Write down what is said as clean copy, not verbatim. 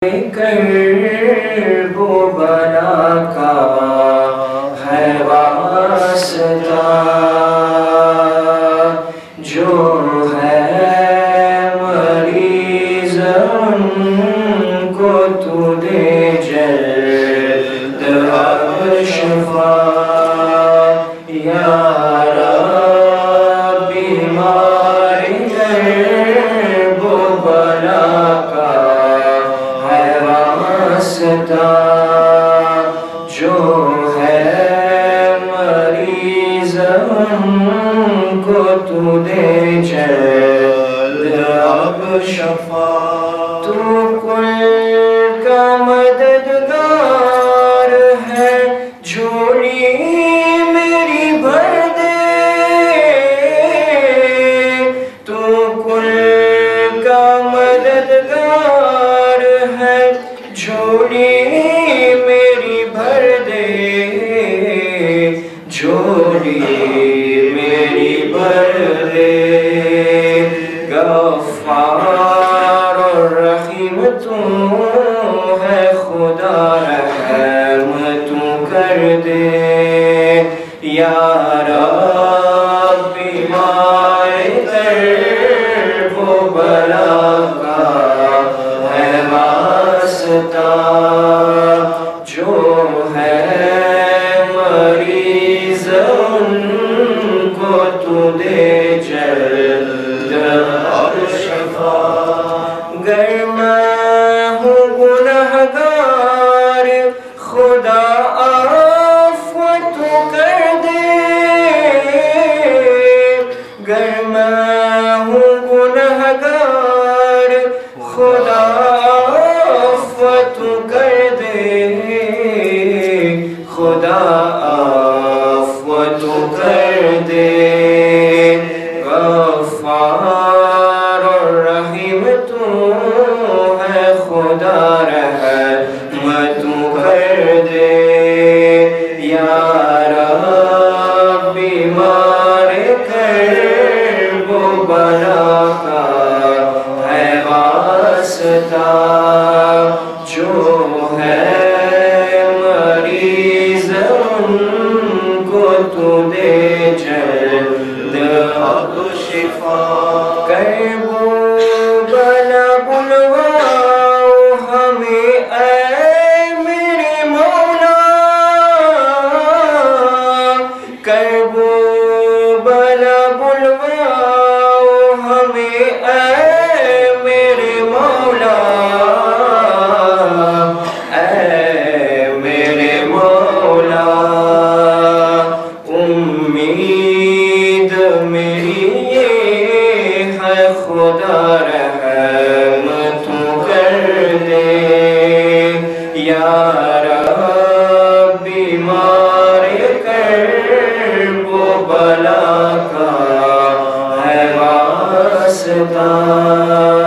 کرب و بلا کا ہے واسطہ، جو ہے مریض ان کو تو دے جلد اب شفا، یا رب بیمار کرب و بلا کا ہے واسطہ، جو ہے مریض ان کو تو دے جلد اب شفا، تو کل کا مددگار ہے، جھولی میری بھر دے، تو کل کا مددگار ہے، جھولی میری بھر دے، جھولی میری بھر دے، غفار اور رحیم تو ہے خدا، رحم تو کر دے، یا رب بیمار کرب و بلا کا ہے واسطہ، جو ہے مریض ان کو تو دے جلد اب شفا، گر میں ہوں گنہگار خدا عفو تو کر دے، گر میں ہوں گنہگار خدا عفو تو کر دے، خدا عفو تو کر دے، غفار اور رحیم تو ہے خدا، رحم تو کر دے، یا رب بیمار کرب و بلا کا ہے واسطہ، جو ہے مریض ان کو تو دے جلد اب شفا، کرب و بلا بلواؤ ہمیں اے میرے مولا، کرب و بلا بلواؤ ہمیں اے میرے مولا، اے میرے مولا، امید میری یہ ہے خدا، رحم تو کر دے، یا رب بیمار کرب و بلا کا ہے واسطہ۔